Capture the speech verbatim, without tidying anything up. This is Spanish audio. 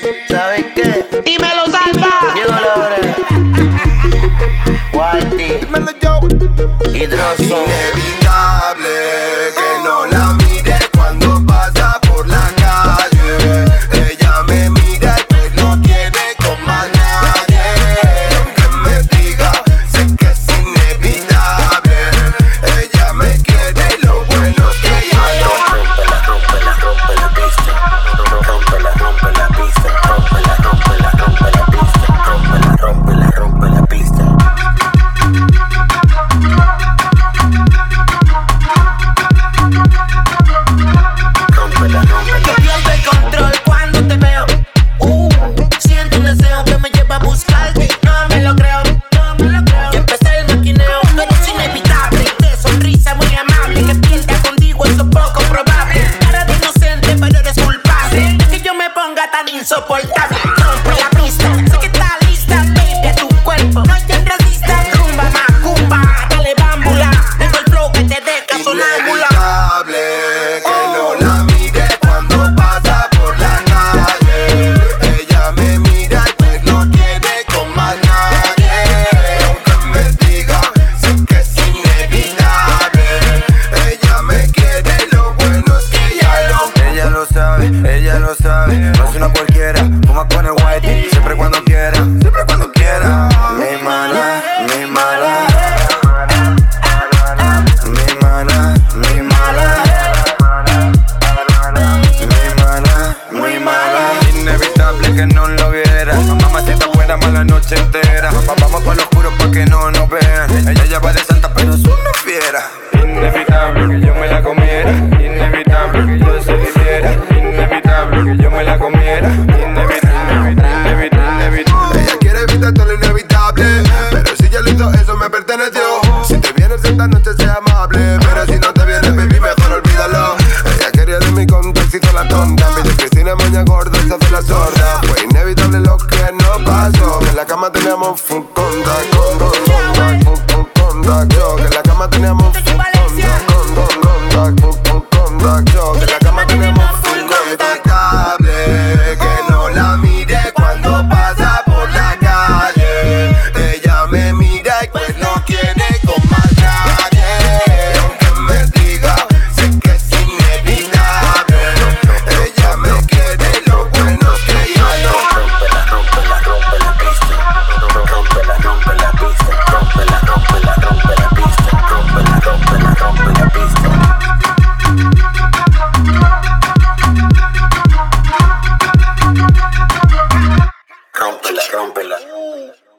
¿Sabes qué? Dímelo, Salva. Llegó la hora. Whitey. Dímelo yo. Hidroso. Inevitable que no la mire cuando pasa por la calle. Ella me mira y pues no tiene con más nadie. Aunque me diga, sé que es inevitable. Ella me quiere y lo bueno es que ella no. Rómpela, rómpela, rompe la pista. Rómpela, rompe la pista. Rómpela, rómpela, rompe la pista. Rómpela, rómpela, rompe la pista. Rómpela, rómpela. Yo pierdo el control cuando te veo. Uh, siento un deseo que me lleva a buscarte. No me lo creo, no me lo creo. Y empecé el maquineo, tú eres inevitable. De sonrisa muy amable, que pierda contigo eso es poco probable. Cara de inocente, pero eres culpable. Que yo me ponga tan insoportable. Rompe la pista, sé que estás lista, baby, a tu cuerpo. No hay quien resista, rumba, macumba, dale bámbula. Tengo el flow que te deja sonámbula. Inevitable que no la mire cuando pasa por la calle. Ella me mira y pues no tiene con más nadie. Aunque me diga, sé que es inevitable. Ella me quiere y lo bueno es que ella lo. Ella lo sabe, ella lo sabe. No es una cualquiera, fuma con el whitey. Siempre cuando quiera, siempre cuando quiera. Mi mala, mi mala. Mi mala, mi mala. Mi mala, muy mala. Inevitable que no lo viera. Mamacita buena, mala noche entera. Vamos por lo oscuro pa' que no nos vean. Ella ya va de santa, pero es una fiera. Inevitable que yo me la comiera. Inevitable que yo se hiciera. Inevitable que yo me la comiera. Inevitable, inevitable, inevitable. Ella quiere evitar todo lo inevitable, pero si ya lo hizo, eso me perteneció. Si te vienes esta noche, sea amable, pero si no te vienes, baby, mejor olvídalo. Ella quería de mi contexto la tonta. Pide Cristina moña gorda, se hace la sorda. Fue inevitable lo que no pasó. Que en la cama teníamos full contact, con, con, contact, full, full contact, yo. Que en la cama teníamos full contact, con, con, contact, full, full contact, yo. Que en la cama teníamos full contact. Inevitable que no la mire cuando pasa por la calle. Ella me mira y pues no tiene con más nadie. Aunque me diga, sé que es inevitable. Ella me quiere y lo bueno es que ella no. Rómpela, rómpela, rompe la pista. Rómpela, rompe la pista. Rómpela, rómpela, rompe la pista. Rómpela, rómpela, rompe la pista. Rómpela, rómpela.